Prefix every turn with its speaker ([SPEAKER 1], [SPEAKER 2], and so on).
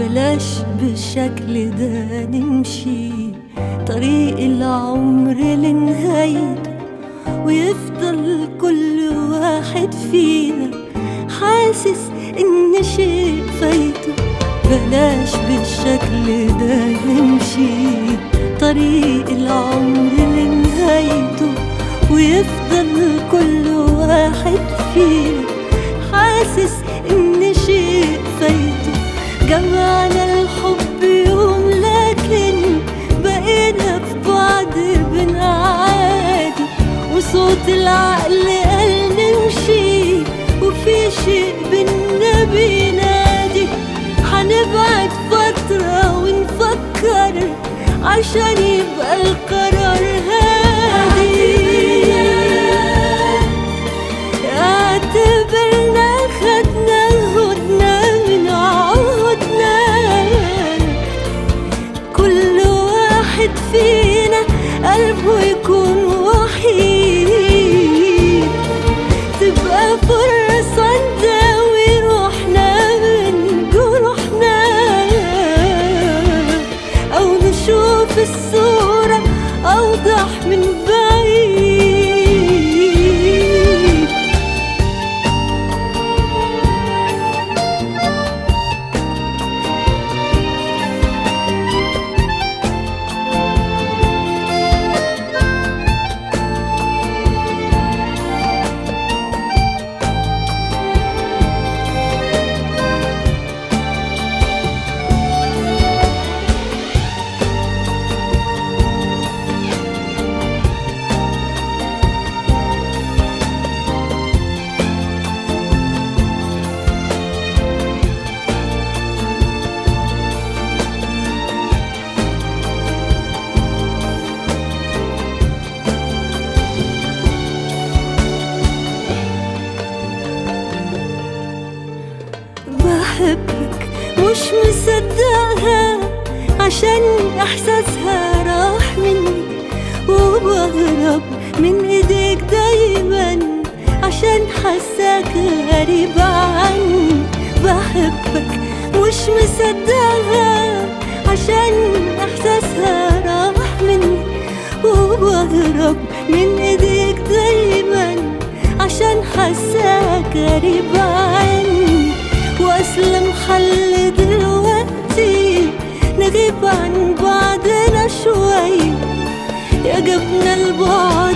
[SPEAKER 1] بلاش بالشكل ده نمشي طريق العمر لنهايته، ويفضل كل واحد فينا حاسس إن شيء فايته. بلاش بالشكل ده نمشي طريق العمر لنهايته، ويفضل كل واحد فينا حاسس إن شيء فايته. جمعنا الحب يوم لكن بقينا في بعض بنعادي، وصوت العقل قال نمشي وفي شيء بينا بينادي. هنبعد فترة ونفكر عشان يبقى القرار هادي. اعتبرنا خدنا هدنة من عهدنا، كل واحد فينا قلبه يكون وحيد، تبقى فرصة نداوي روحنا من جروحنا، أو نشوف الصورة أوضح من بعيد. بحبك مش مصدقها عشان احساسها راح مني، وبهرب من ايديك دايما عشان حاساك غريب عني. بحبك مش مصدقها عشان احساسها راح مني، وبهرب من ايديك دايما عشان حاساك غريب عني. وأسلم حل دلوقتي نغيب عن بعضنا شوي، يا جبنا البعد